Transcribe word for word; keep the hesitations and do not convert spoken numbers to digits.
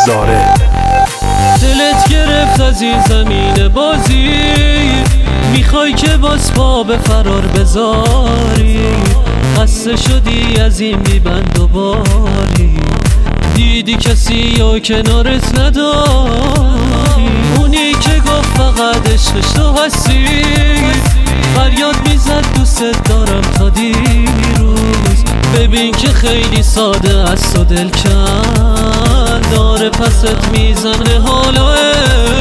زاره. دلت گرفت از این زمین بازی، میخوای که باز پا به فرار بذاری، خسته شدی از این میبند و باری، دیدی کسی یا کنارت نداری، اونی که گفت فقط عشقش تو هستی، فریاد میزد دوست دارم تا دیروز، ببین که خیلی ساده است و دل کن داره پست میزنه حالا